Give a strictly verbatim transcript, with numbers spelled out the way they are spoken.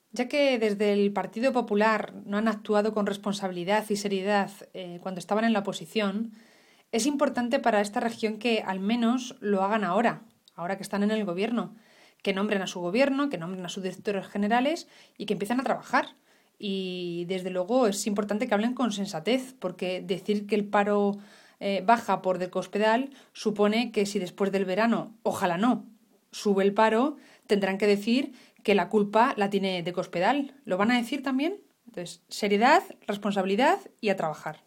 Ya que desde el Partido Popular no han actuado con responsabilidad y seriedad eh, cuando estaban en la oposición, es importante para esta región que al menos lo hagan ahora, ahora que están en el gobierno, que nombren a su gobierno, que nombren a sus directores generales y que empiecen a trabajar. Y desde luego es importante que hablen con sensatez, porque decir que el paro eh, baja por Decospedal supone que si después del verano, ojalá no, sube el paro, tendrán que decir que la culpa la tiene Decospedal. ¿Lo van a decir también? Entonces, seriedad, responsabilidad y a trabajar.